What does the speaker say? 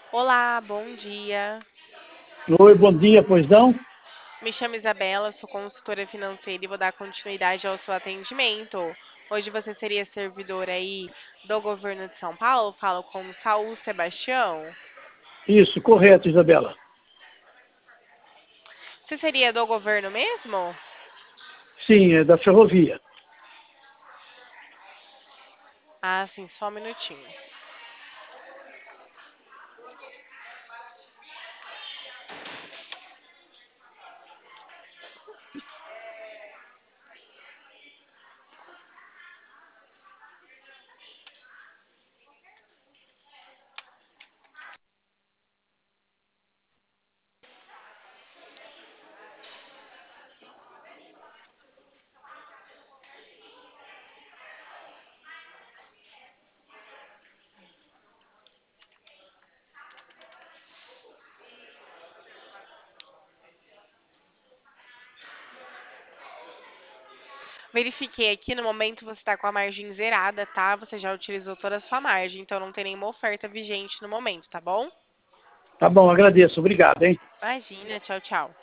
Olá, bom dia. Oi, bom dia, pois não? Me chamo Isabela, sou consultora financeira e vou dar continuidade ao seu atendimento. Hoje você seria servidor aí do governo de São Paulo? Falo com Saul Sebastião. Isso, correto, Isabela. Você seria do governo mesmo? Sim, é da ferrovia. Ah, sim, só um minutinho. Verifiquei aqui, no momento você está com a margem zerada, tá? Você já utilizou toda a sua margem, então não tem nenhuma oferta vigente no momento, tá bom? Tá bom, agradeço. Obrigado, hein? Imagina, tchau, tchau.